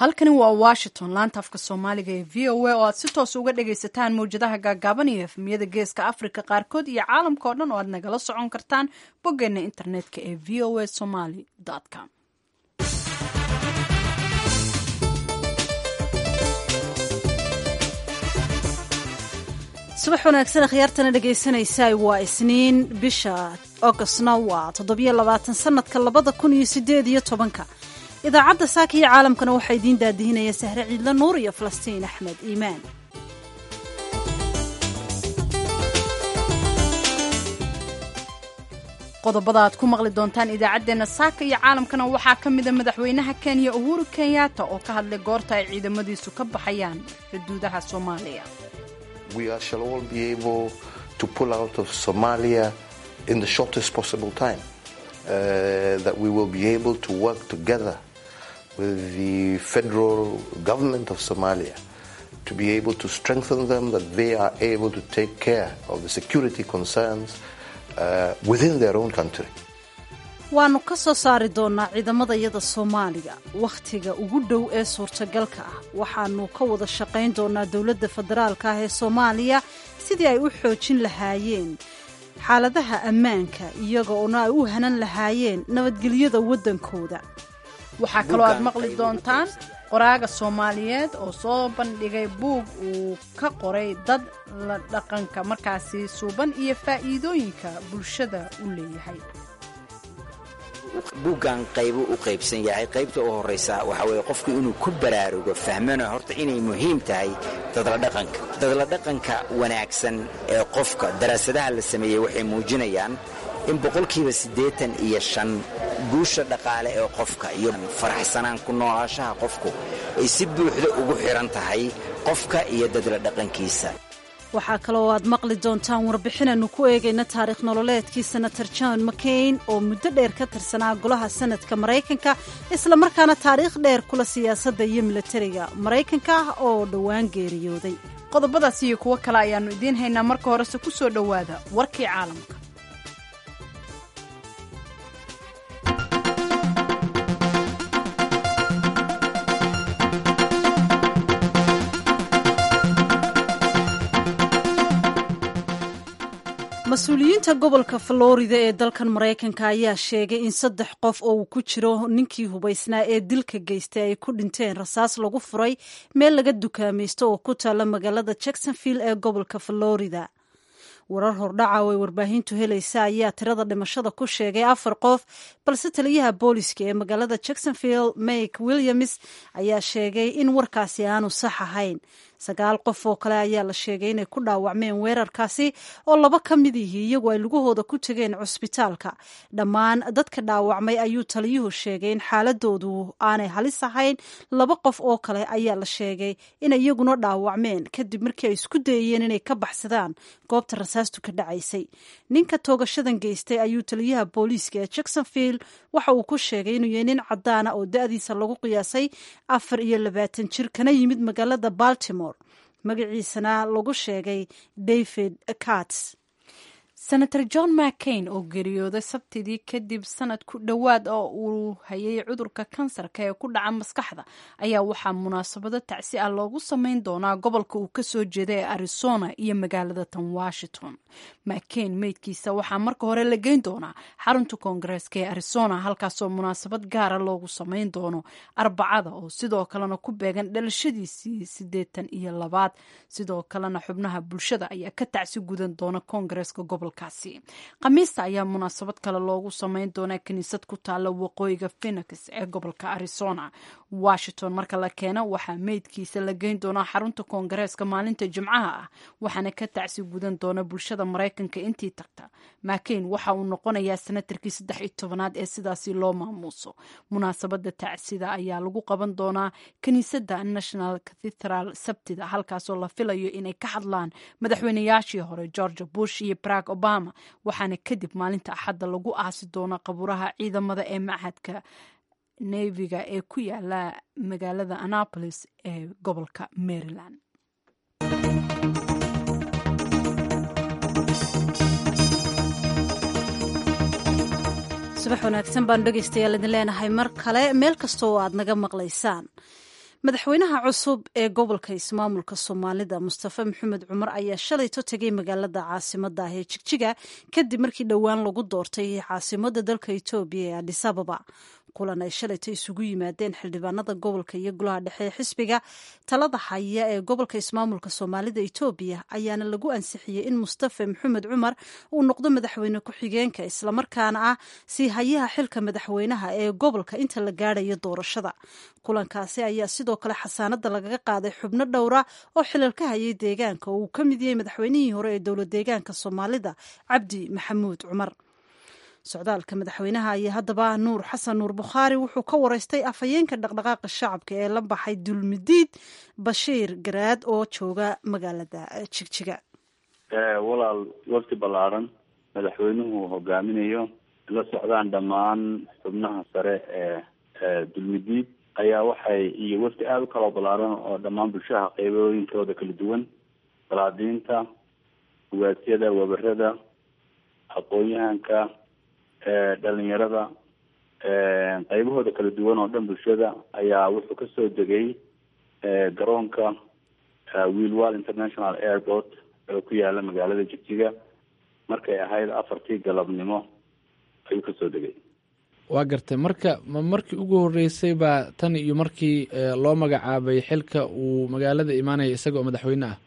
halkani waa washington laanta afka soomaaliga ee v o a oo aad si toos uga dhagaysataan mawjadaha gaagaaban iyo efmiyada geeska afrika qaarkood iyo caalamka oo dhan oo aad nagala socon kartaan boggeena internetka ee v o a somaly com. subax wanaagsan akhyaartana dhegaysanaysaa waa isniin bisha ogostna waa 27 sanadka 2018 idaacadda saaka iyo caalamkana waxaa idiin daadihinaya sahre ciidla nuur iyo falastiin axmed iimaan. qodobada aad ku maqli doontaan idaacaddeenna saaka iyo caalamkana waxaa ka mida madaxweynaha kenya uhuru kenyatta oo ka hadlay goorta ay ciidamadiisu ka baxayaan xuduudaha soomaaliya. We shall all be able to pull out of Somalia in the shortest possible time. That we will be able to work together with the federal government of Somalia to be able to strengthen them, that they are able to take care of the security concerns within their own country. waanu ka soo saari doonaa ciidamada iyada Soomaaliga wakhtiga ugu dhow ee suurtagalka ah. waxaanu ka wada shaqayn doonaa dawladda federaalka ah ee Soomaaliya sidii ay u xoojin lahaayeen xaaladaha ammaanka iyaga oo ay u hanan lahaayeen nabadgelyada wadankooda. waxaa kaloo aad maqli doontaan qoraaga Soomaaliyeed oo soo bandhigay buug uu ka qoray dad la dhaqanka markaasi suuban iyo faa'iidooyinka bulshada u leeyahay. buuggan qaybu u qaybsan yahay. qaybta u horeysa waxa weeye qofku inuu ku baraarugo fahmana horta inay muhiim tahay dadla dhaqanka wanaagsan ee qofka. daraasadaha la sameeyey waxay muujinayaan in 85% guusha dhaqaale ee qofka iyo faraxsanaan ku noolaanshaha qofku ay si buuxda ugu xiran tahay qofka iyo dadla dhaqankiisa. waxaa kaloo aad maqli doontaan warbixinanu ku eegayna taariikh nololeedkii senator John McCain oo muddo dheer ka tirsanaa golaha sanadka Mareykanka isla markaana taariikh dheer kula siyaasadda iyo militariga Mareykanka oo dhowaan geeriyooday. qodobadaas iyo kuwo kale ayaanu idiin haynaa. marka horese ku soo dhowaada warkii caalamka. mas-uuliyiinta gobolka Florida ee dalkan Mareykanka ayaa sheegay in 3 qof oo uu ku jiro ninkii hubaysnaa ee dilka geystay ay ku dhinteen rasaas lagu furay meel laga dukaamaysto oo ku taala magaalada Jacksonville ee gobolka Florida. warar hordhaca oo warbaahintu helaysa ayaa tirada dhimashada ku sheegay 4 qof, balse taliyaha booliska ee magaalada Jacksonville Mike Williams ayaa sheegay in warkaasi aanu sax ahayn. 9 qof oo kale ayaa la sheegay inay ku dhaawacmeen weerarkaasi oo 2 ka mid yihiin iyagu ay lugahooda ku tageen cusbitaalka. dhammaan dadka dhaawacmay ayuu taliyuhu sheegay in xaaladoodu aanay halis ahayn. 2 qof oo kale ayaa la sheegay in iyaguna dhaawacmeen kadib markii ay isku dayeen inay ka baxsadaan goobta rasaastu ka dhacaysay. ninka toogashadan geystay ayuu taliyaha booliiska ee Jacksonville waxa uu ku sheegay inuu yahay nin cadaan ah oo da'diisa lagu qiyaasay 24 jir kana yimid magaalada Baltimore. magaciisana lagu sheegay David Katz. senator John McCain oo geeriyooday sabtidii kadib sanad ku dhowaad oo uu hayay cudurka kansarka ee ku dhaca maskaxda ayaa waxaa munaasabado tacsi ah loogu samayn doonaa gobolka uu ka soo jeeday ee Arizona iyo magaalada tan Washington. McCain meydkiisa waxaa marka hore la geyn doonaa xarunta koongareeska ee Arizona halkaasoo munaasabad gaara loogu samayn doono Arbacada oo sidoo kalena ku beegan dhalashadiisii 82. sidoo kalena xubnaha bulshada ayaa ka tacsi gudan doona koongareeska gobolkaasi. khamiista ayaa munaasabad kale loogu samayn doonaa kiniisad ku taala waqooyiga Phoenix ee gobolka Arizona. Washington marka la keeno waxaa meydkiisa la geyn doonaa xarunta koongareeska maalinta Jimcaha ah waxaana ka tacsi gudan doona bulshada Mareykanka intii tagta. McCain waxa uu noqonayaa senatarkii 13aad ee sidaasi loo maamuuso. munaasabada tacsida ayaa lagu qaban doonaa kiniisadda National Cathedral sabtida halkaasoo la filayo inay ka hadlaan madaxweynayaashii hore George Bush iyo Barack Obama waxaana kadib maalinta Axadda lagu aasi doonaa qabuuraha ciidamada ee machadka Navy-ga ee ku yaala magaalada Annapolis ee gobolka Maryland. subax wanaagsan baan dhegaystayaal idin leenahay mar kale meel kasta oo aad naga maqlaysaan. madaxweynaha cusub ee gobolka ismaamulka soomaalida mustafe maxamed cumar ayaa shalayto tegay magaalada caasimada ah ee jigjiga kadib markii dhowaan lagu doortay caasimada dalka etoobiya ee adis ababa kulan ay shalayto isugu yimaadeen xildhibaanada gobolka iyo golaha dhexe ee xisbiga talada haya ee gobolka ismaamulka soomaalida etoobiya ayaana lagu ansixiyey in mustafe maxamed cumar uu noqdo madaxweyne ku-xigeenka islamarkaana ah sii hayaha xilka madaxweynaha ee gobolka inta la gaadhayo doorashada kulankaasi ayaa sidoo kale xasaanada lagaga qaaday xubno dhowra oo xilal ka hayay deegaanka oo uu ka mid yahay madaxweynihii hore ee dowlad deegaanka soomaalida cabdi maxamuud cumar socdaalka madaxweynaha ayaa haddaba nuur xasan nuur bukhaari wuxuu ka waraystay afhayeenka dhaqdhaqaaqa shacabka ee la baxay dulmidiid bashiir garaad oo jooga magaalada jigjiga walaal wafdi ballaaran madaxweynuhu hogaaminayo la socdaan dhammaan xubnaha sare ee dulmidiid ayaa waxay iyo wafdi aada u kala ballaaran oo dhammaan bulshaha qaybooyinkooda kala duwan salaadiinta ugaasyada wabarada aqoon-yahanka dhalinyarada qaybahooda kala duwan oo dhan bulshada ayaa wuxuu kasoo degay garoonka wheelwall international airport oo ku yaala magaalada jigjiga markay ahayd 4 galabnimo ayuu kasoo degay. waa gartay marka markii ugu horeysay baa tan iyo markii loo magacaabay xilka uu magaalada imaanaya isagoo madaxweyne ah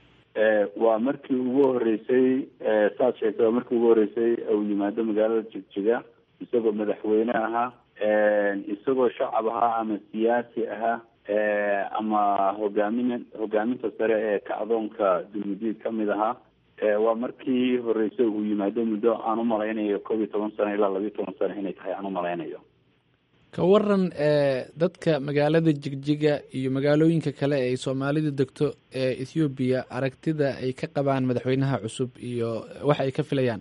waa markii ugu horeysay saad sheegtay waa markii ugu horeysay uu yimaado magaalada jigjiga isagoo madaxweyne ahaa isagoo shacab ahaa ama siyaasi ahaa ama hogaaminta sare ee kacdoonka dulmidiid kamid ahaa waa markii horeysay uu yimaado muddo aan umalaynayo 11 sano ilaa 12 sano inay tahay aan umalaynayo. ka waran dadka magaalada jigjiga iyo magaalooyinka kale ee ay soomaalidu degto ee ethoobiya aragtida ay ka qabaan madaxweynaha cusub iyo waxa ay ka filayaan?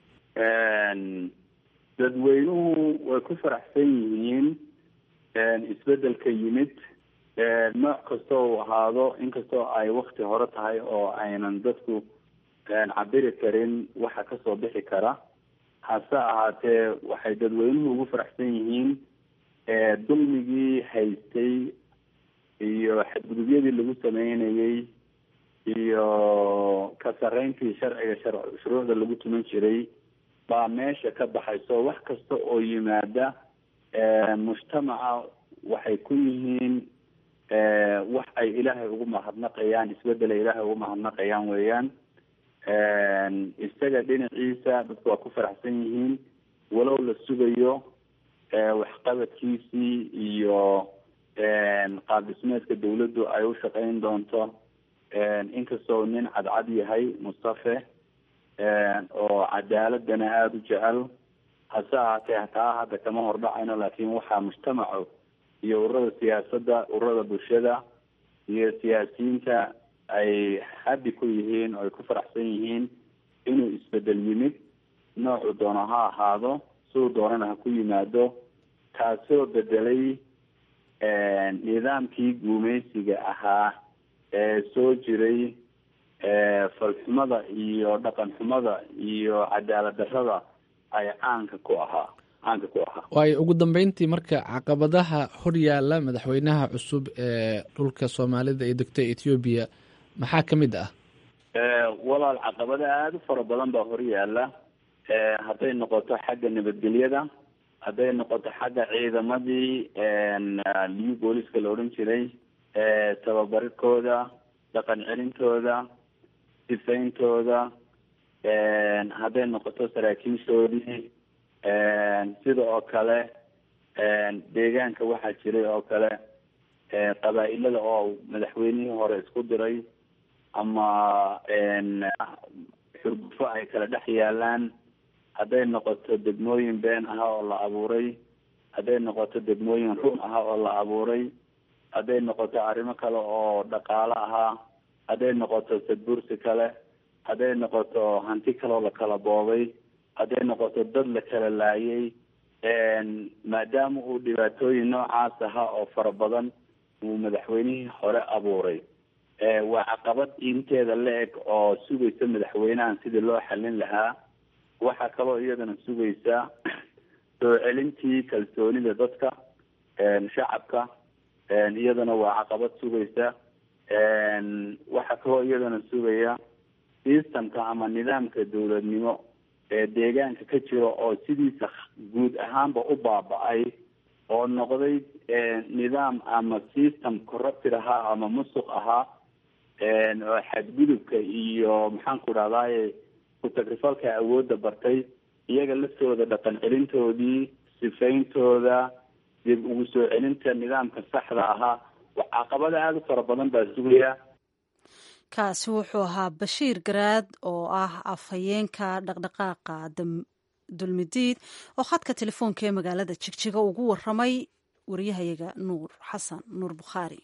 dadweynuhu way ku faraxsan yihiin isbedelka yimid nooc kastoo uu ahaado inkastoo ay wakti hore tahay oo aynan dadku cabiri karin waxa kasoo bixi kara hase ahaatee waxay dadweynuhu ugu faraxsan yihiin dulmigii haystay iyo xadgudubyadii lagu sameynayay iyo ka sarreyntii shuruucda lagu tuman jiray baa meesha ka baxayso wax kasta oo yimaada mujtamaca waxay ku yihiin wax ay ilaahay ugu mahadnaqayaan isbedel ay ilaahay ugu mahadnaqayaan weeyaan isaga dhinaciisa dadku waa ku faraxsan yihiin walow la sugayo waxqabadkiisii iyo qaab dhismeedka dawladdu ay u shaqayn doonto inkastoo nin cadcad yahay mustafe oo cadaaladana aada u jecel hase ahaatee hataa hadda kama hordhacayno laakiin waxaa mujtamacu iyo ururada siyaasadda ururada bulshada iyo siyaasiyiinta ay habi ku yihiin oo ay ku faraxsan yihiin inuu isbedel yimid noocu doono ha ahaado siduu doonana ha ku yimaado kaasoo bedelay nidaamkii guumeysiga ahaa ee soo jiray falxumada iyo dhaqan xumada iyo cadaalad darrada ay caanka ku ahaa. waayo ugu dambeyntii marka caqabadaha hor yaala madaxweynaha cusub ee dhulka soomaalida ee degta ethoobiya maxaa ka mid ah? walaal caqabada aada u fara badan baa hor yaala hadday noqoto xagga nabadgelyada hadday noqoto xagga ciidamadii liyu booliska la odhan jiray tababarkooda dhaqan celintooda sifeyntooda hadday noqoto saraakiishoodii sida oo kale deegaanka waxaa jiray oo kale qabaa-ilada oo madaxweynihii hore isku diray ama xurgufo ay kala dhex yaalaan hadday noqoto degmooyin been aha oo la abuuray hadday noqoto degmooyin run aha oo la abuuray hadday noqoto arrimo kale oo dhaqaalo ahaa hadday noqoto sadbursi kale hadday noqoto hanti kaleoo la kala boobay hadday noqoto dad la kala laayay maadaama uu dhibaatooyin noocaas ahaa oo fara badan uu madaxweynihii hore abuuray waa caqabad inteeda la-eg oo sugaysa madaxweynahan sidii loo xalin lahaa waxaa kaloo iyadana sugaysa soo celintii kalsoonida dadka shacabka iyadana waa caqabad sugaysa. waxaa kaloo iyadana sugaya systemka ama nidaamka dawladnimo ee deegaanka ka jiro oo sidiisa guud ahaanba u baaba-ay oo noqday nidaam ama system corrupted ahaa ama musuq ahaa oo xadgudubka iyo maxaan ku dhahdaye ku-tagrifalka awoodda bartay. iyaga laftooda dhaqan celintoodii, sifayntooda, dib ugu soo celinta nidaamka saxda ahaa, caqabada aada u fara badan baa sugaya. kaasi wuxuu ahaa Bashiir Garaad oo ah afhayeenka dhaqdhaqaaqa dulmidiid oo khadka telefoonka ee magaalada Jigjiga ugu waramay wariyahayaga Nuur Xasan Nuur Bukhaari.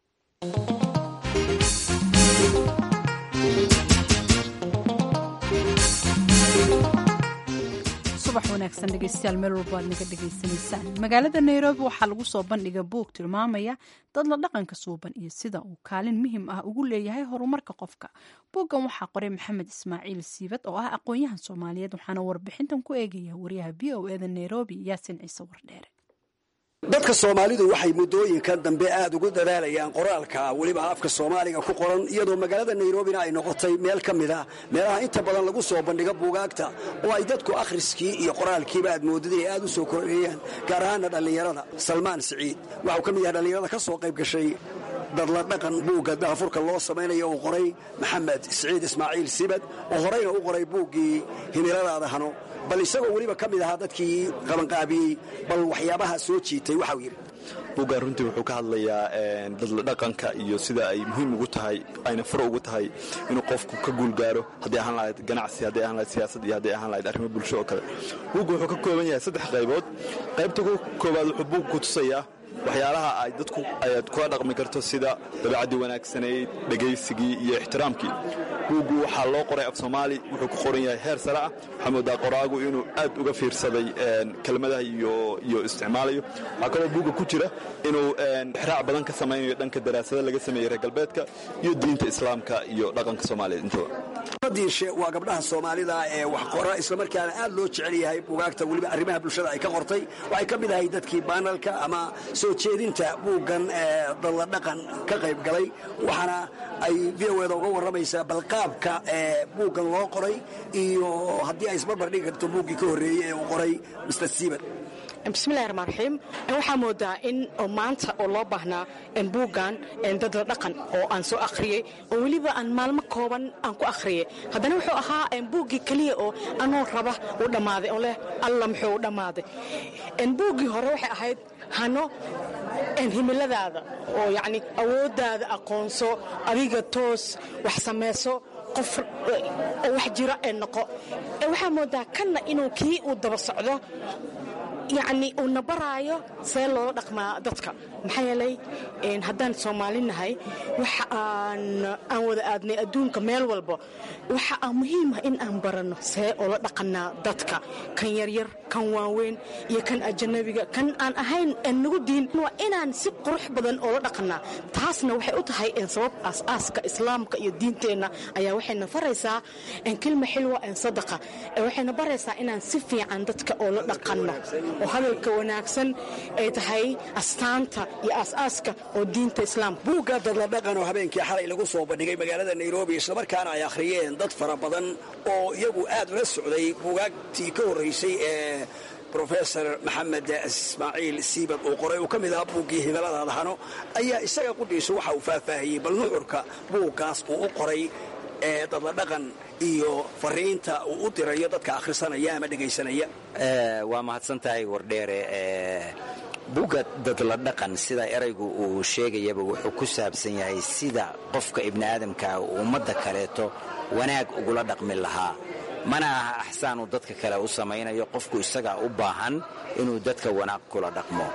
subax wanaagsan dhegeystayaal meel walba aad naga dhegeysanaysaan. magaalada Nairobi waxaa lagu soo bandhigay buug tilmaamaya dad la dhaqanka suuban iyo sida uu kaalin muhiim ah ugu leeyahay horumarka qofka. buuggan waxaa qoray Maxamed Ismaaciil Siibad oo ah aqoon-yahan Soomaaliyeed, waxaana warbixintan ku eegaya wariyaha VOA Nairobi Yaasin Ciise Wardheere. dadka Soomaalidu waxay muddooyinkan dambe aad ugu dadaalayaan qoraalka waliba afka Soomaaliga ku qoran, iyadoo magaalada Nairobina ay noqotay meel ka mid ah meelaha inta badan lagu soo bandhigo buugaagta oo ay dadku akhriskii iyo qoraalkiiba aad moodada aad u soo kordhiyeen, gaar ahaan dhalinyarada. Salmaan Siciid waxa uu ka mid yahay dhalinyarada ka soo qayb gashay dad la dhaqan buugga daafurka loo samaynayo uu qoray Maxamed Siciid Ismaaciil Siibad oo horeyna u qoray buuggii Himiladaada Hano, bal isagoo waliba ka mid ahaa dadkii qabanqaabiyey bal waxyaabaha soo jiitay. waxa uu yidhi buuggan runtii wuxuu ka hadlayaa dadla dhaqanka iyo sida ay muhiim ugu tahay, ayna furo ugu tahay inuu qofku ka guulgaaro, haddii ahaan lahayd ganacsi, haddii ahaan lahayd siyaasad iyo haddii ahaan lahayd arrimo bulsho oo kale. buuggu wuxuu ka kooban yahay 3 qaybood. qaybta koowaad wuxuu buuggu ku tusayaa waxyaalaha ay dadku ayaad kula dhaqmi karto sida dabeecadii wanaagsanayd, dhegaysigii iyo ixtiraamkii. buuggu waxaa loo qoray af Soomaali, wuxuu ku qoran yahay heer sare ah. waxaa moodaa qoraagu inuu aad uga fiirsaday kelmadaha iyo isticmaalayo. waxaa kaloo buugga ku jira inuu xiraac badan ka samaynayo dhanka daraasada laga sameeyey reer galbeedka iyo diinta islaamka iyo dhaqanka Soomaaliyeed intaba. Fadiishe waa gabdhaha Soomaalida ee wax qora isla markaana aad loo jecel yahay buugaagta waliba arrimaha bulshada ay ka qortay. waxay ka mid ahay dadkii panelka ama soo jeedinta buuggan dadla dhaqan ka qayb galay, waxaana ay VOA uga waramaysaa balqaabka buuggan loo qoray iyo haddii ay isbarbar dhigi karto buuggii ka horreeyey ee uu qoray Mr. Siibad. bismillahi rahmaan rahiim. waxaa moodaa in maanta oo loo baahnaa buuggan dadla dhaqan oo aan soo akhriyey oo weliba aan maalmo kooban aan ku akhriyey, haddana wuxuu ahaa buuggii keliya oo anoo raba u dhammaaday oo leh alla muxuu u dhammaaday. buuggii hore waxay ahayd hano himiladaada oo yacni awooddaada aqoonso, adiga toos wax samayso, qof wax jira ee noqo. waxaa moodaa kanna inuu kii uu daba socdo, yacni uu nabaraayo see loola dhaqmaa dadka. maxaa yeelay haddaan Soomaali nahay waxa aan wada aadnay adduunka meel walba, waxa aan muhiima in aan baranno see oola dhaqanaa dadka, kan yaryar, kan waaweyn iyo kan ajanabiga, kan aan ahayn nagu diin. waa inaan si qurux badan oola dhaqanaa. taasna waxay u tahay sabab aasaaska islaamka iyo diinteenna ayaa waxayna faraysaa kelma xilwa sadaqa, waxayna baraysaa inaan si fiican dadka oola dhaqanno oo hadalka wanaagsan ay tahay astaanta iyo aasaaska oo diinta islaamka. buugga dadla dhaqan oo habeenkii xalay lagu soo bandhigay magaalada Nairobi, isla markaana ay akhriyeen dad fara badan oo iyagu aad ula socday buugaagtii ka horreysay ee Professor Maxamed Ismaaciil Siibad uu qoray oo ka mid ahaa buuggii Himiladaada Hano, ayaa isaga qudhiisa waxa uu faahfaahiyey bal nuxurka buuggaas uu u qoray dadla dhaqan iyo fariinta uu u dirayo dadka akhrisanaya ama dhegaysanaya. waa mahadsantahay Wardheere. buugga dadla dhaqan sida eraygu uu sheegayaba wuxuu ku saabsan yahay sida qofka ibni aadamka ummadda kaleeto wanaag ugula dhaqmi lahaa. mana aha axsaan uu dadka kale u samaynayo, qofku isagaa u baahan inuu dadka wanaag kula dhaqmo.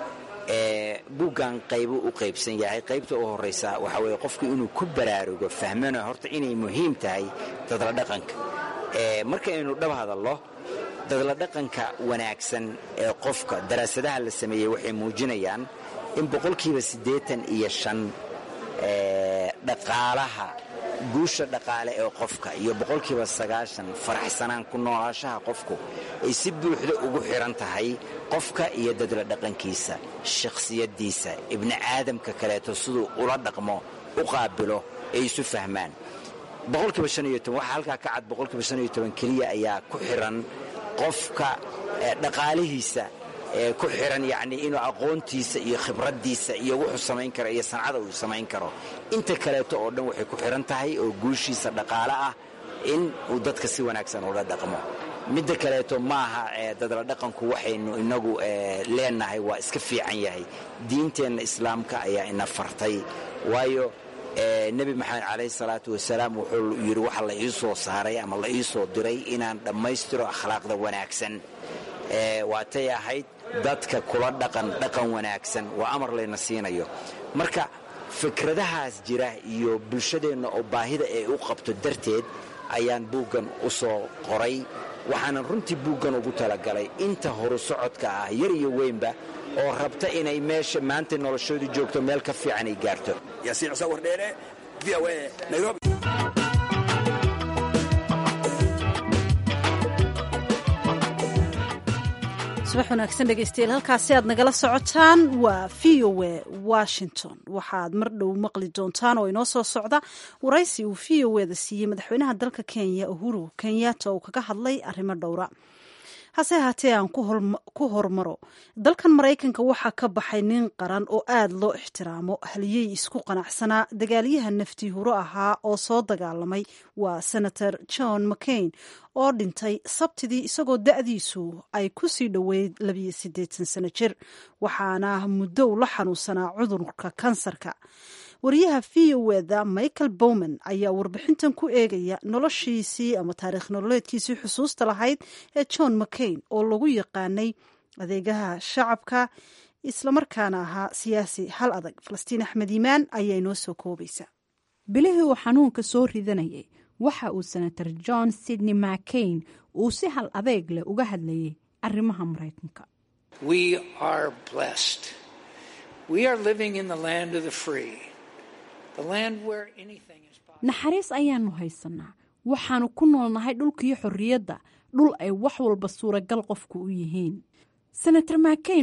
buuggan qaybu u qaybsan yahay. qaybta u horeysa waxa weeye qofku inuu ku baraarugo, fahmana horta inay muhiim tahay dadla dhaqanka. markaynu dhab hadallo, dadla dhaqanka wanaagsan ee qofka, daraasadaha la sameeyey waxay muujinayaan in 85% dhaqaalaha guusha dhaqaale ee qofka iyo 90% faraxsanaan ku noolaanshaha qofku ay si buuxda ugu xiran tahay qofka iyo dadla dhaqankiisa, shakhsiyadiisa, ibni aadamka kaleeto siduu ula dhaqmo u qaabilo ay isu fahmaan. 55 waxa halkaa ka cad 55 keliya ayaa ku xiran qofka dhaqaalihiisa ku xiran, yacni inuu aqoontiisa iyo khibraddiisa iyo wuxuu samayn karo iyo sancada uu samayn karo. Inta kaleeto oo dhan waxay ku xiran tahay oo guushiisa dhaqaale ah in uu dadka si wanaagsan ula dhaqmo. midda kaleeto maaha dadla dhaqanku waxaynu inagu leenahay waa iska fiican yahay. diinteenna islaamka ayaa ina fartay, waayo nebi maxamed calayhi salaatu wasalaam wuxuu yidhi waxa la ii soo saaray ama la ii soo diray inaan dhammaystiro akhlaaqda wanaagsan. waatay ahayd dadka kula dhaqan wanaagsan, waa amar layna siinayo. marka fikradahaas jira iyo bulshadeenna oo baahida ay u qabto darteed ayaan buuggan u soo qoray. waxaanan runtii buuggan ugu talagalay inta horu socodka ah yar iyo weynba oo rabta inay meesha maanta noloshoodu joogto meel ka fiican ay gaarto. yaasiin cusawar dheere, VOA, Nairobi. subax wanaagsan dhegeystayaal, halkaasi aad nagala socotaan waa VOA Washington. waxaad mar dhow maqli doontaan oo inoo soo socda waraysi uu VOA-da siiyey madaxweynaha dalka Kenya Uhuru Kenyatta oo kaga hadlay arrimo dhowra. hase ahaatee aan ku hormaro, dalkan Maraykanka waxaa ka baxay nin qaran oo aad loo ixtiraamo, haliyey isku qanacsanaa, dagaalyahan naftii huro ahaa oo soo dagaalamay. waa senator John McCain oo dhintay sabtidii isagoo da'diisu ay ku sii dhoweyd 82 sano jir, waxaana muddo ula xanuunsanaa cudurka kansarka. wariyaha VOA-da Michael Bowman ayaa warbixintan ku eegaya noloshiisii ama taariikh nololeedkiisii xusuusta lahayd ee John McCain oo lagu yaqaanay adeegaha shacabka islamarkaana ahaa siyaasi hal adag. Falastiin Axmed Iimaan ayaa inoo soo koobaysa. bilihii uu xanuunka soo ridanayay waxa uu senator John Sidney McCain uu si hal adeeg leh uga hadlayay arrimaha Maraykanka. We are blessed. We are living in the land of the free. naxariis ayaanu haysanaa, waxaanu ku noolnahay dhulkii xorriyadda, dhul ay wax walba suuragal qofku u yihiin. senator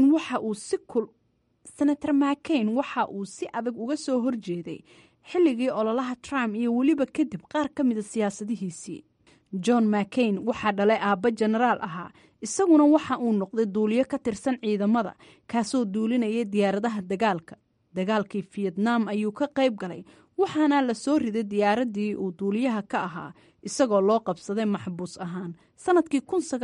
McCain waxa uu si adag uga soo horjeeday xilligii ololaha Trump iyo weliba kadib qaar ka mida siyaasadihiisii. John McCain waxaa dhalay aabba jenaraal ahaa, isaguna waxa uu noqday duuliye ka tirsan ciidamada kaasoo duulinayay diyaaradaha dagaalka. dagaalkii Vietnam ayuu ka qayb galay, waxaana la soo riday diyaaraddii uu duuliyaha ka ahaa isagoo loo qabsaday maxbuus ahaan sanadkii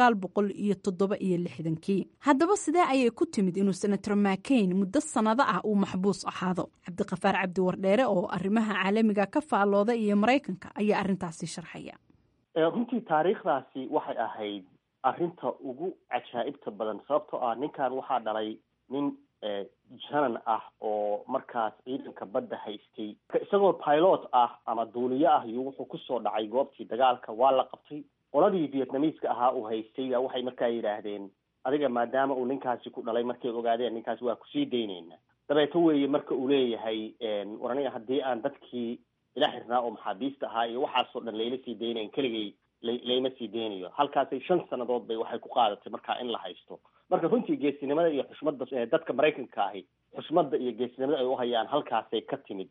1967. haddaba sidee ayay ku timid inuu senator McCain muddo sannado ah uu maxbuus ahaado? Cabdiqafaar Cabdi Wardheere oo arrimaha caalamiga ka faallooda iyo Maraykanka ayaa arrintaasi sharxaya. runtii taariikhdaasi waxay ahayd arrinta ugu cajaa'ibta badan, sababtoo ah ninkan waxaa dhalay nin janan ah oo markaas ciidanka badda haystay. isagoo pilot ah ama duuliye ah iyo wuxuu kusoo dhacay goobtii dagaalka, waa la qabtay. qoladii vietnamiiska ahaa uu haystay waxay markaa yidhaahdeen adiga maadaama uu ninkaasi ku dhalay, markay ogaadeen ninkaasi waa kusii daynayna. dabeeto weeye marka uu leeyahay war aniga haddii aan dadkii ila xirnaa oo maxaabiista ahaa iyo waxaasoo dhan layla sii daynayn, keligay layma sii deynayo. halkaasay 5 sannadood bay waxay ku qaadatay markaa in la haysto. marka runtii geesinimada iyo xushmadda dadka Maraykanka ahi, xushmadda iyo geesinimada ay u hayaan halkaasay ka timid.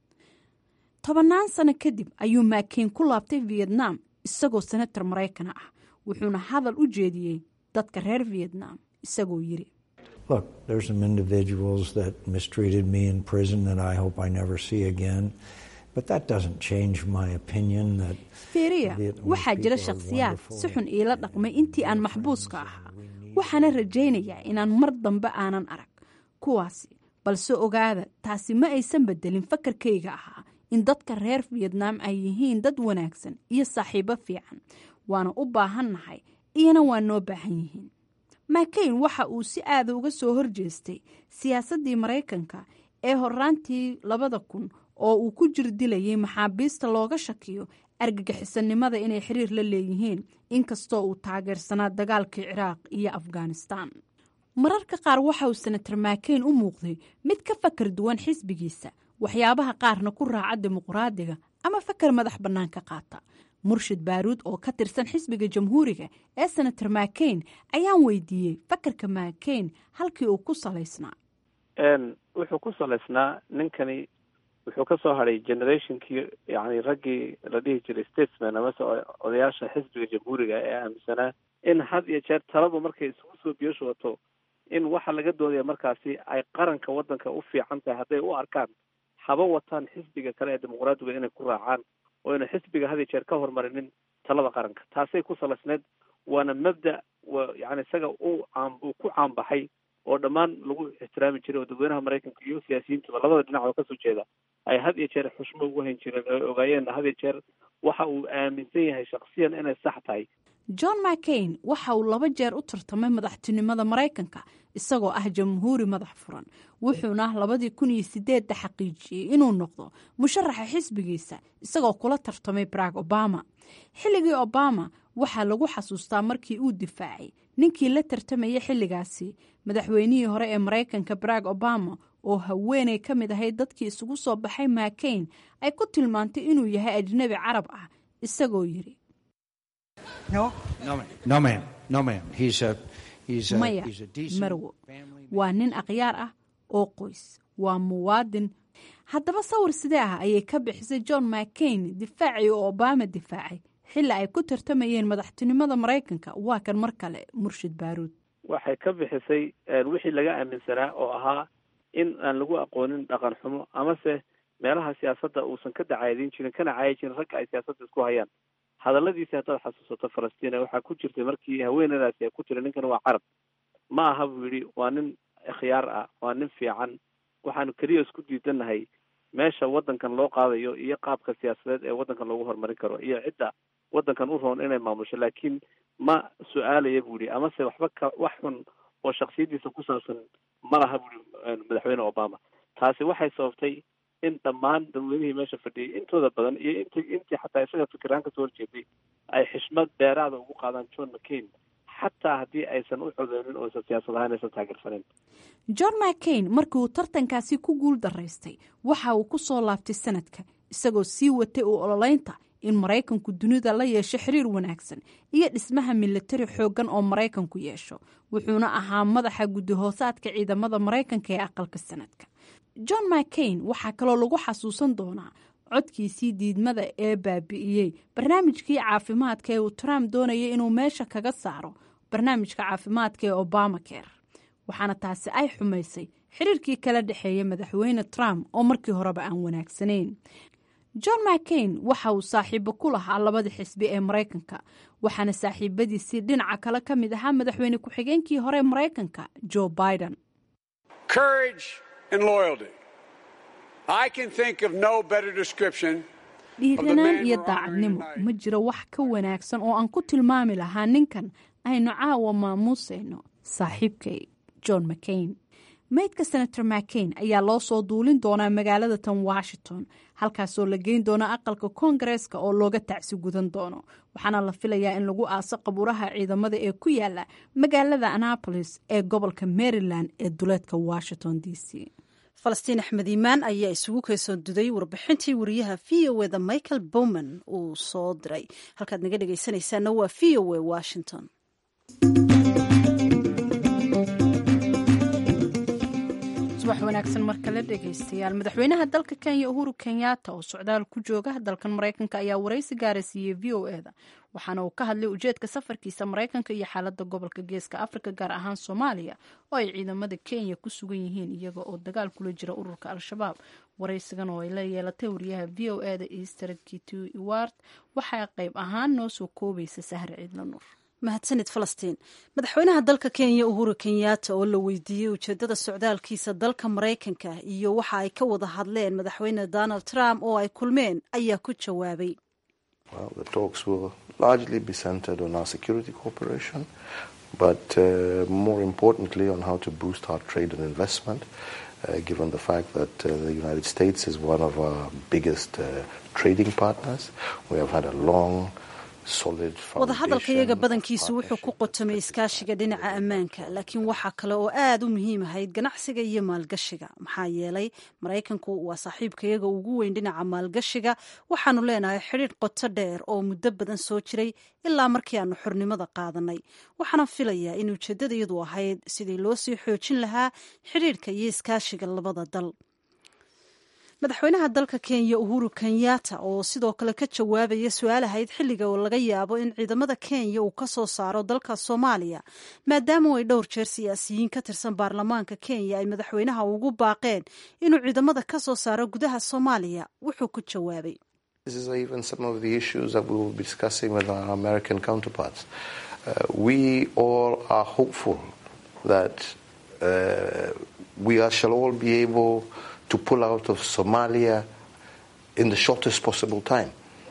10 sano kadib ayuu McCain ku laabtay Vietnam isagoo senator Maraykan ah, wuxuuna hadal u jeediyey dadka reer Vietnam isagoo yiri, Look, there's some individuals that mistreated me in prison that I hope I never see again. But that doesn't change my opinion that Fiiriya, waxaa jira shakhsiyaad si xun iila dhaqmay intii aan maxbuuska ahaa. waxaana rajaynayaa inaan mar dambe aanan arag kuwaasi, balse ogaada taasi ma aysan bedelin fakarkayga ahaa in dadka reer Vietnam ay yihiin dad wanaagsan iyo saaxiibo fiican, waana u baahannahay iyana waa noo baahan yihiin. McCain waxa uu si aad uga soo horjeestay siyaasaddii Maraykanka ee horraantii 2000 oo uu ku jir dilayay maxaabiista looga shakiyo argagixisannimada inay xiriir la leeyihiin, inkastoo uu taageersanaa dagaalkii Ciraaq iyo Afghanistan. mararka qaar waxa uu senator McCain u muuqday mid ka fakar duwan xisbigiisa, waxyaabaha qaarna ku raaca dimuqraadiga ama fakar madax bannaan ka qaata. murshid baaruud oo ka tirsan xisbiga jamhuuriga ee senator mccain ayaan weydiiyey fakarka mccain halkii uu ku salaysnaa. wuxuu ku salaysnaa ninkani wuxuu ka soo hadhay generationkii yani raggii la dhihi jiray statesman amase odayaasha xisbiga jamhuuriga ee aaminsanaa in had iyo jeer taladu markay isugu soo biyoshubato in waxa laga doodaya markaasi ay qaranka waddanka u fiican tahay hadday u arkaan haba wataan xisbiga kale ee dimuqraadiga inay ku raacaan oo ina xisbiga had iyo jeer ka hormarinin talada qaranka. taasay ku salaysneed, waana mabda yani isaga uu ku caanbaxay oo dhammaan lagu ixtiraami jiray oo dadweynaha maraykanka iyo siyaasiyiintuba labada dhinac oo kasoo jeeda ay had iyo jeer xushmo ugu hayn jireen oo ogaayeen had iyo jeer waxa uu aaminsan yahay shaksiyan inay sax tahay. john mccain waxa uu 2 jeer u tartamay madaxtinimada maraykanka isagoo ah jamhuuri madax furan, wuxuuna 2008 xaqiijiyey inuu noqdo musharaxa xisbigiisa isagoo kula tartamay Barack Obama. xilligii Obama waxaa lagu xasuustaa markii uu difaacay ninkii la tartamayay xilligaasi madaxweynihii hore ee maraykanka Barack Obama oo haweeney ka mid ahayd dadkii isugu soo baxay mccain ay ku tilmaantay inuu yahay ajnabi carab ah isagoo yiri maya marwo waa nin akhyaar ah oo qoys, waa muwaadin. haddaba sawir sidee ah ayay ka bixisay john mccain difaacii oo Obama difaacay xilli ay ku tartamayeen madaxtinimada maraykanka? waa kan mar kale murshid baaruud. waxay ka bixisay wixii laga aaminsanaa oo ahaa in aan lagu aqoonin dhaqan xumo amase meelaha siyaasadda uusan ka dacaydin jirin kana caayi jirin ragga ay siyaasadda isku hayaan. hadalladiisi haddaad xasuusato Falastiin waxaa ku jirtay markii haweenadaasi ay ku tiri ninkan waa carab ma aha buu yidhi, waa nin ikhyaar ah, waa nin fiican, waxaanu keliya isku diidanahay meesha waddankan loo qaadayo iyo qaabka siyaasadeed ee waddankan loogu horumarin karo iyo cidda waddankan u roon inay maamusho, laakiin ma su-aalaya buu yidhi amase waxba wax xun oo shaksiyadiisa ku saabsan ma laha buu yidhi madaxweyne Obama. taasi waxay sababtay in dhammaan dadweynihii meesha fadhiyay intooda badan iyo intii xataa isaga fikiraan kasoo horjeeday ay xishmad dheeraada ugu qaadaan john mccain xataa haddii aysan u codeynin oo siyaasad ahaan aysan taageersaneyn. john mccain markii uu tartankaasi ku guul daraystay waxa uu ku soo laabtay sanadka isagoo sii watay u ololeynta in maraykanku dunida la yeesho xiriir wanaagsan iyo dhismaha militari xooggan oo maraykanku yeesho, wuxuuna ahaa madaxa guddi hoosaadka ciidamada maraykanka ee aqalka sanadka. john mccain waxaa kaloo lagu xasuusan doonaa codkiisii diidmada ee baabi'iyey barnaamijkii caafimaadka ee uu Trump doonayay inuu meesha kaga saaro barnaamijka caafimaadka ee Obamacare, waxaana taasi ay xumaysay xiriirkii kala dhexeeyay madaxweyne Trump oo markii horeba aan wanaagsanayn. john mccain waxa uu saaxiibo ku lahaa labada xisbi ee maraykanka, waxaana saaxiibadiisii dhinaca kale ka mid ahaa madaxweyne ku-xigeenkii hore maraykanka Joe Biden. dhiiranaan iyo daacadnimo ma jiro wax ka wanaagsan oo aan ku tilmaami lahaa ninkan aynu caawa maamuusayno saaxiibkay john mccain. maydka senator mccain ayaa loo soo duulin doonaa magaalada tan Washington, halkaasoo la geyn doona aqalka koongareeska oo looga tacsi gudan doono, waxaana la filayaa in lagu aaso qabuuraha ciidamada ee ku yaala magaalada Annapolis ee gobolka Maryland ee duleedka Washington DC. falastiin axmed iimaan ayaa isugu kaysoo duday warbixintii wariyaha VOA Michael Bowman uu soo diray. halkaad naga dhegaysanaysaana waa VOA Washington. subax wanaagsan mar kale dhegaystayaal. madaxweynaha dalka Kenya Uhuru Kenyatta oo socdaal ku jooga dalkan Maraykanka ayaa waraysi gaara siiyey VOA-da, waxaana uu ka hadlay ujeedka safarkiisa Maraykanka iyo xaaladda gobolka Geeska Afrika gaar ahaan Soomaaliya oo ay ciidamada Kenya ku sugan yihiin iyaga oo dagaal kula jira ururka Al-Shabaab. waraysigan oo ay la yeelatay wariyaha VOA-da Easter Kitu Iward waxaa qayb ahaan noo soo koobaysa Sahar Ciidla Nuur. mahadsanid falastiin. madaxweynaha dalka Kenya Uhuru Kenyatta oo la weydiiyey ujeedada socdaalkiisa dalka Maraykanka iyo waxa ay ka wada hadleen madaxweyne Donald Trump oo ay kulmeen ayaa ku jawaabay. Well, the talks will largely be centered on our security cooperation, but more importantly on how to boost our trade and investment, given the fact that the United States is one of our biggest trading partners. We have had a long solid foundation. wadahadalka iyaga badankiisu wuxuu ku qotomay iskaashiga dhinaca ammaanka, laakiin waxaa kale oo aad u muhiim ahayd ganacsiga iyo maalgashiga. maxaa yeelay maraykanku waa saaxiibka iyaga ugu weyn dhinaca maalgashiga. waxaanu leenahay xidhiidh qoto dheer oo muddo badan soo jiray ilaa markii aanu xornimada qaadanay. waxaana filayaa in ujeeddada iyadu ahayd sidii loo sii xoojin lahaa xidhiidhka iyo iskaashiga labada dal. madaxweynaha dalka Kenya Uhuru Kenyatta oo sidoo kale ka jawaabaya su-aal ahayd xilliga oo laga yaabo in ciidamada Kenya uu ka soo saaro dalka Soomaaliya, maadaama ay dhowr jeer siyaasiyiin ka tirsan baarlamaanka Kenya ay madaxweynaha ugu baaqeen inuu ciidamada ka soo saaro gudaha Soomaaliya, wuxuu ku jawaabay. This is even some of the issues that we will be discussing with our American counterparts. We all are hopeful that we shall all be able to pull out of Somalia in the shortest possible time,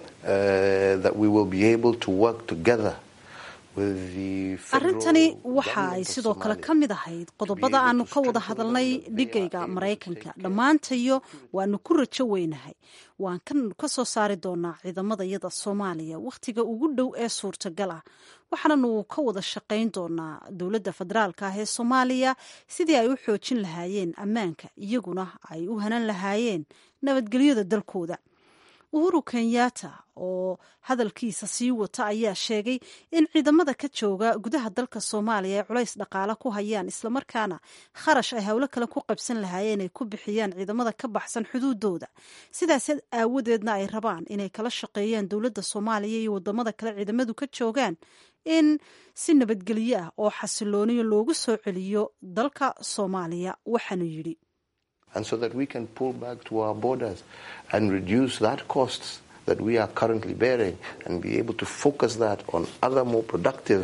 that we will be able to work together with the arrintani waxa ay sidoo kale ka mid ahayd qodobada aanu ka wada hadalnay dhigayga Maraykanka. dhammaantayo waanu ku rajo weynahay waan ka soo saari doonaa ciidamada iyada Soomaaliya wakhtiga ugu dhow ee suurtagal ah. waxaanu ka wada shaqayn doonaa dowladda federaalka ah ee Soomaaliya sidii ay u xoojin lahaayeen ammaanka, iyaguna ay u hanan lahaayeen nabadgelyada dalkooda. Uhuru Kenyatta oo hadalkiisa sii wata ayaa sheegay in ciidamada ka jooga gudaha dalka Soomaaliya ay culays dhaqaale ku hayaan, isla markaana kharash ay hawlo kale ku qabsan lahaayeen ay ku bixiyaan ciidamada ka baxsan xuduudooda. sidaas aawadeedna ay rabaan inay kala shaqeeyaan dowladda Soomaaliya iyo wadamada kale ciidamadu ka joogaan in si nabadgelyo ah oo xasilooniyo loogu soo celiyo dalka Soomaaliya. waxaanu yidhi and so that we can pull back to our borders and reduce that costs that we are currently bearing and be able to focus that on other more productive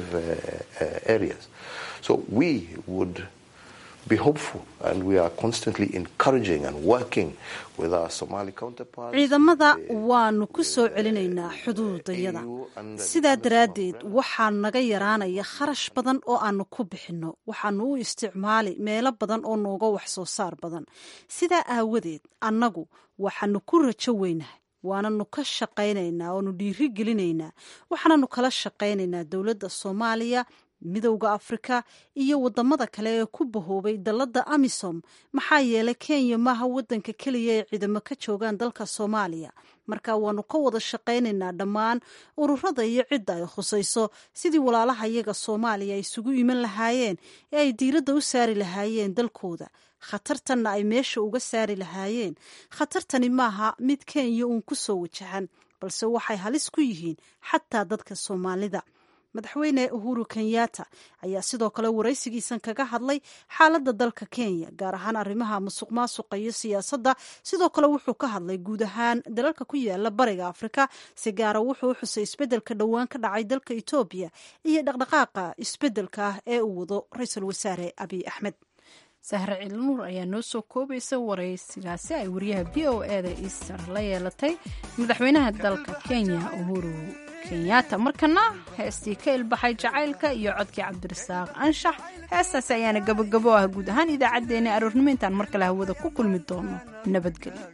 areas. So we would be hopeful, and we are constantly encouraging and working with our Somali counterparts. ciidamada waanu ku soo celinaynaa xuduudayada, sidaa daraaddeed waxaa naga yaraanaya kharash badan oo aanu ku bixinno. waxaanu u isticmaali meelo badan oo nooga wax soo saar badan. sidaa aawadeed annagu waxaanu ku rajo weynahay, waananu ka shaqaynaynaa oonu dhiiri gelinaynaa, waxaananu kala shaqaynaynaa dowladda Soomaaliya, midowda Afrika iyo wadamada kale ee ku bahoobay dalada AMISOM. maxaa yeelay Kenya maaha wadanka keliya ee ciidamo ka joogaan dalka Soomaaliya. marka waanu ka wada shaqaynaynaa dhammaan ururada iyo cidda ay khusayso sidii walaalaha iyaga Soomaaliya ay isugu iman lahaayeen ee ay diiradda u saari lahaayeen dalkooda, khatartanna ay meesha uga saari lahaayeen. khatartani maaha mid Kenya uun ku soo wajahan, balse waxay halis ku yihiin xataa dadka Soomaalida. madaxweyne Uhuru Kenyatta ayaa sidoo kale waraysigiisan kaga hadlay xaaladda dalka Kenya, gaar ahaan arrimaha musuqmaasuqa iyo siyaasadda. sidoo kale wuxuu ka hadlay guud ahaan dalalka ku yaala bariga Afrika, si gaara wuxuu u xusay isbeddelka dhowaan ka dhacay dalka Etoobiya iyo dhaqdhaqaaqa isbeddelka ah ee uu wado ra-iisul wasaare Abiy Ahmed. sahre cilnuur ayaa noo soo koobaysa waraysigaasi ay wariyaha VOA-da Easter la yeelatay madaxweynaha dalka Kenya Uhuru Kenyatta. markana heestii ka ilbaxay jacaylka iyo codkii Cabdirasaaq Anshax. heestaasi ayaana gabagabo ah guud ahaan idaacaddeenna aroornimo. intaan mar kale hawada ku kulmi doono nabadgelyo.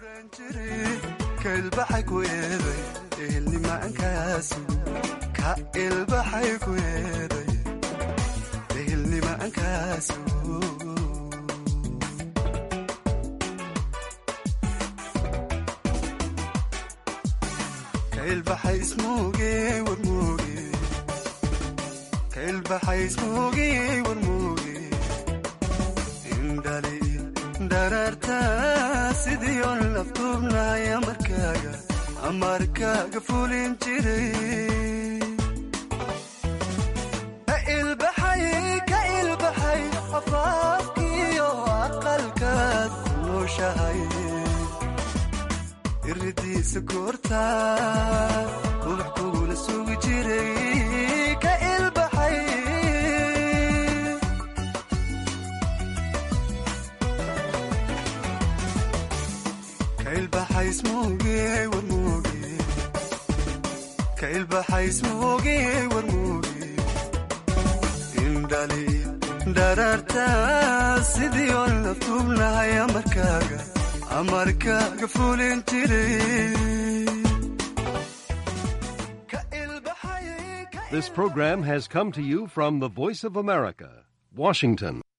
amarkaaga fulin jiray ka ilbaxay afaafkiyo aqalkaad ku nooshahay iridiisa goorta ruux kugula sugi jiray ka ilbaxay ismooge warmooge indhali dhararta sidii oo la tuubnahay amarkaaga fulin jiray This program has come to you from the Voice of America, Washington.